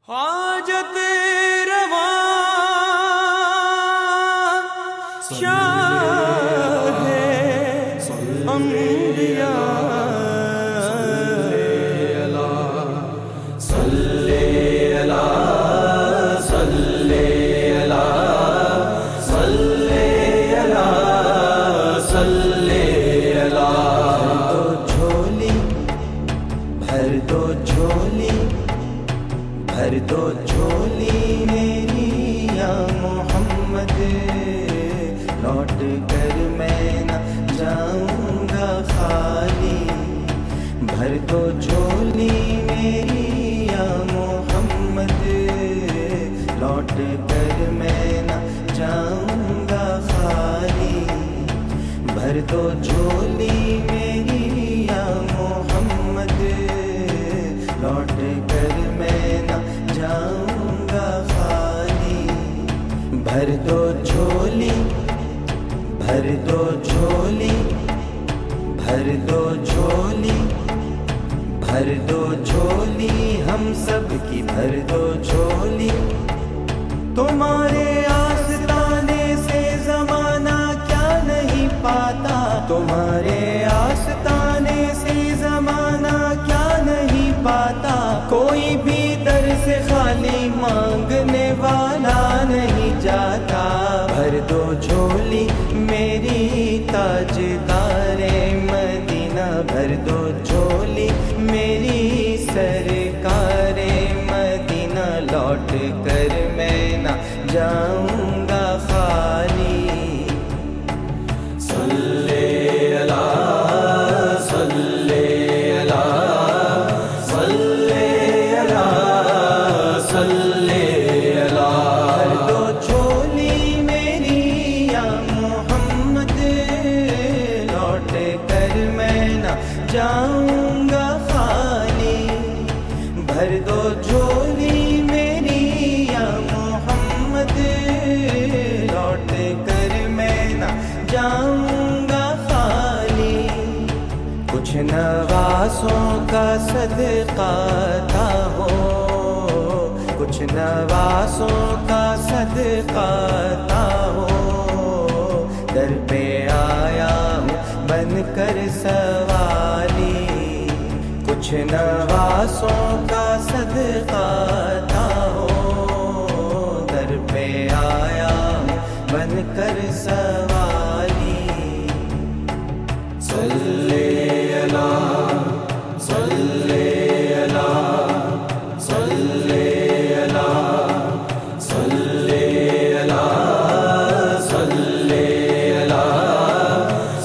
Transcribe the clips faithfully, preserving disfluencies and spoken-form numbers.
حاجت روا شاہ انبیاء بھر دو جھولی میری یا محمد، لوٹ کر میں نہ جاؤں گا خالی۔ بھر دو جھولی میری یا محمد، لوٹ کر میں نہ جاؤں گا خالی۔ بھر دو جھولی میری یا محمد، لوٹ کر میں نہ جاؤں گا خالی۔ بھر دو جھولی، بھر دو جھولی، بھر دو جھولی، بھر دو جھولی ہم سب کی بھر دو جھولی۔ تمہارے آستانے سے زمانہ کیا نہیں پاتا، تمہارے آستانے سے زمانہ کیا نہیں پاتا۔ کوئی بھی در سے خالی مانگنے والا نہیں جاتا۔ بھر دو جھولی میری تاجدار مدینہ، بھر دو جھولی میری سرکار مدینہ، لوٹ کر میں نہ جاؤں گا خالی۔ صلی اللہ صلی جاؤں گا خالی۔ بھر دو جھولی میری یا محمد، لوٹ کر میں نہ جاؤں گا خالی۔ کچھ نوازوں کا صدقہ تھا ہو، کچھ نوازوں کا صدقہ تھا ہو، در پہ آیا ہوں بن کر سوالی۔ کچھ نوازوں کا صدقہ تھا ہو، در پہ آیا ہوں بن کر سوالی۔ صلی اللہ صلی اللہ صلی اللہ صلی اللہ صلی اللہ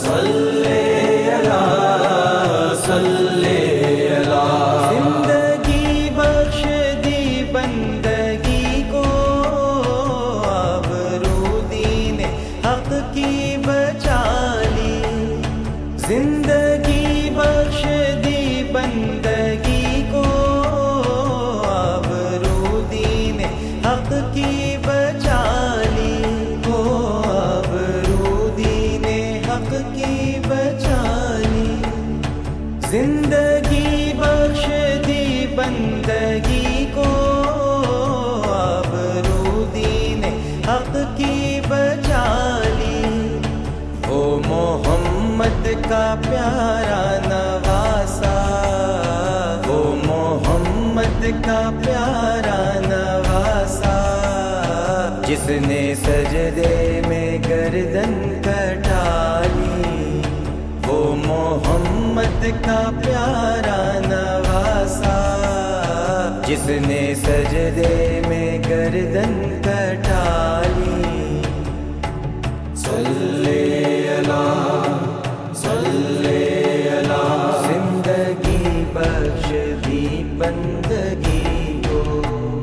صلی اللہ۔ زندگی بخش دی بندگی کو، آبرو دین حق کی بچا لی۔ زندگی بخش دی بندگی کو، آبرو دین حق کی بچا لی۔ وہ آبرو دین حق کی بچا لی۔ زندگی بخش دی بندگی کو، آبرو دین حق کی بچا لی۔ وہ محمد کا پیارا نواسا، وہ محمد کا پیارا نواسا، جس نے سجدے میں گردن کٹا لی۔ وہ محمد کا پیارا نواسا، جس نے سجدے میں گردن کٹا لی۔ صلی اللہ صلی اللہ۔ زندگی بخش دی بندگی کو،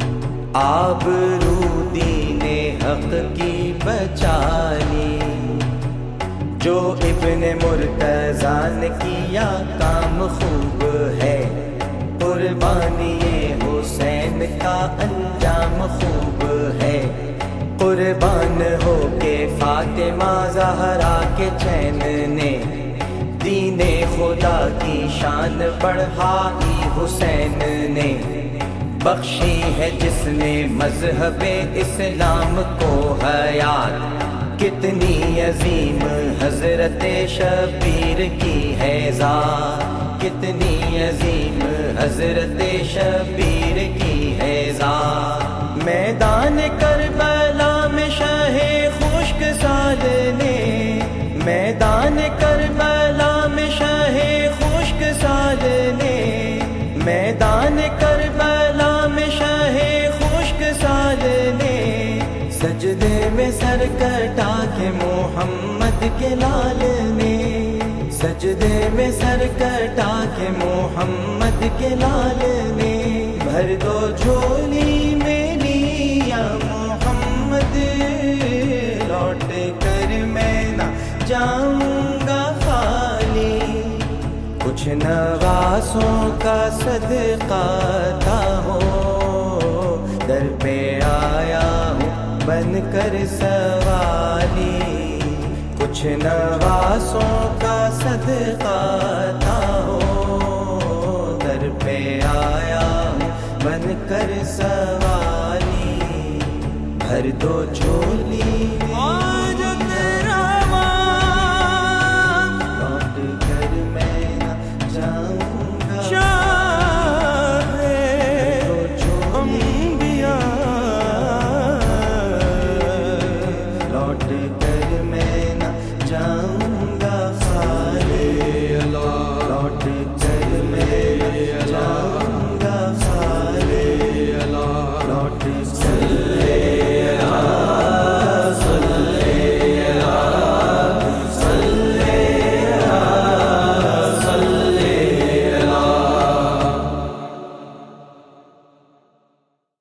آبرو دین حق کی بچا لی۔ جو ابن مرتضیٰ نے کیا کام خوب ہے، قربانی حسین کا انجام خوب ہے۔ قربان ہو کے فاطمہ زہرا کے چین نے، دین خدا کی شان بڑھائی حسین نے۔ بخشی ہے جس نے مذہب اسلام کو حیات، کتنی عظیم حضرت شبیر کی ہے ذات، کتنی عظیم حضرت شبیر کی ہے ذات۔ میدان کربلا میں شاہ خشک سال نے، میدان کربلا میں شاہ خشک سال نے، میدان کربلا میں شاہ خشک سال نے، سجدے میں سر کٹا کے محمد کے لال نے، سجدے میں سر کٹا کے محمد کے لال نے، بھر دو جھولی میری یا محمد، لوٹ کر میں نہ جاؤں گا خالی، کچھ نواسوں کا صدقہ تھا ہو، در پہ آیا ہوں بن کر سوالی، کچھ نواسوں کا صدقہ تھا ہو، در پہ آیا ہوں بن کر سوالی، بھر دو جھولی